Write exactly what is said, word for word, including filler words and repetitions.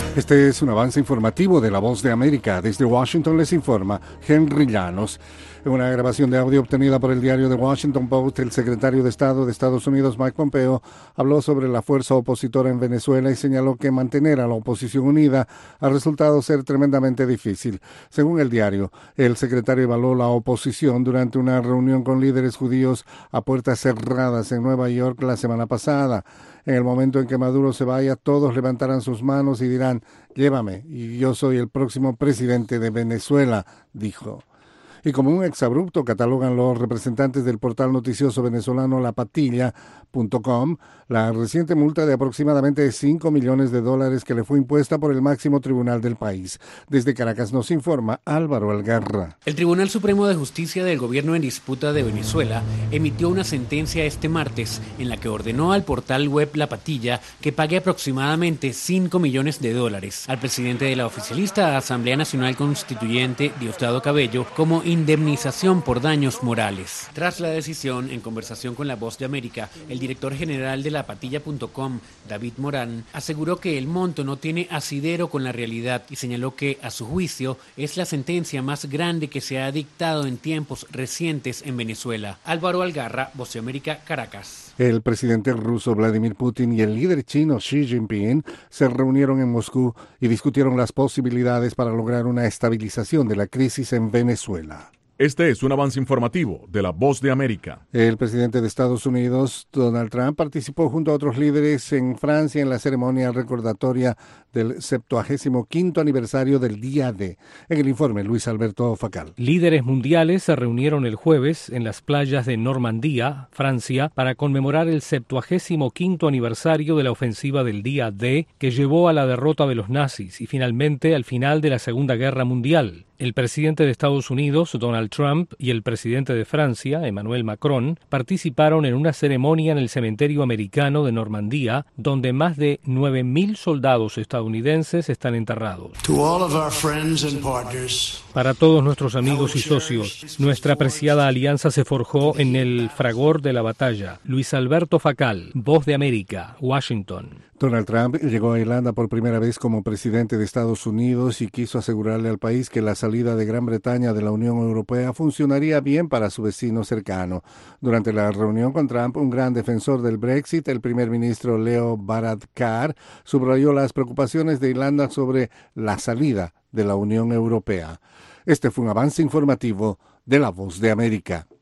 Este es un avance informativo de La Voz de América. Desde Washington les informa Henry Llanos. En una grabación de audio obtenida por el diario The Washington Post, el secretario de Estado de Estados Unidos, Mike Pompeo, habló sobre la fuerza opositora en Venezuela y señaló que mantener a la oposición unida ha resultado ser tremendamente difícil. Según el diario, el secretario evaluó la oposición durante una reunión con líderes judíos a puertas cerradas en Nueva York la semana pasada. En el momento en que Maduro se vaya, todos levantarán sus manos y dirán, llévame, y yo soy el próximo presidente de Venezuela, dijo. Y como un exabrupto catalogan los representantes del portal noticioso venezolano La Patilla punto com la reciente multa de aproximadamente cinco millones de dólares que le fue impuesta por el máximo tribunal del país. Desde Caracas nos informa Álvaro Algarra. El Tribunal Supremo de Justicia del Gobierno en Disputa de Venezuela emitió una sentencia este martes en la que ordenó al portal web La Patilla que pague aproximadamente cinco millones de dólares al presidente de la oficialista Asamblea Nacional Constituyente, Diosdado Cabello, como indemnización por daños morales. Tras la decisión, en conversación con La Voz de América, el director general de La Patilla punto com, David Morán, aseguró que el monto no tiene asidero con la realidad y señaló que, a su juicio, es la sentencia más grande que se ha dictado en tiempos recientes en Venezuela. Álvaro Algarra, Voz de América, Caracas. El presidente ruso Vladimir Putin y el líder chino Xi Jinping se reunieron en Moscú y discutieron las posibilidades para lograr una estabilización de la crisis en Venezuela. Este es un avance informativo de La Voz de América. El presidente de Estados Unidos, Donald Trump, participó junto a otros líderes en Francia en la ceremonia recordatoria del septuagésimo quinto aniversario del Día D. En el informe, Luis Alberto Facal. Líderes mundiales se reunieron el jueves en las playas de Normandía, Francia, para conmemorar el septuagésimo quinto aniversario de la ofensiva del Día D, que llevó a la derrota de los nazis y finalmente al final de la Segunda Guerra Mundial. El presidente de Estados Unidos, Donald Trump, y el presidente de Francia, Emmanuel Macron, participaron en una ceremonia en el cementerio americano de Normandía, donde más de nueve mil soldados estadounidenses están enterrados. Para todos nuestros amigos y socios, nuestra apreciada alianza se forjó en el fragor de la batalla. Luis Alberto Facal, Voz de América, Washington. Donald Trump llegó a Irlanda por primera vez como presidente de Estados Unidos y quiso asegurarle al país que la salida de Gran Bretaña de la Unión Europea funcionaría bien para su vecino cercano. Durante la reunión con Trump, un gran defensor del Brexit, el primer ministro Leo Varadkar, subrayó las preocupaciones de Irlanda sobre la salida de la Unión Europea. Este fue un avance informativo de La Voz de América.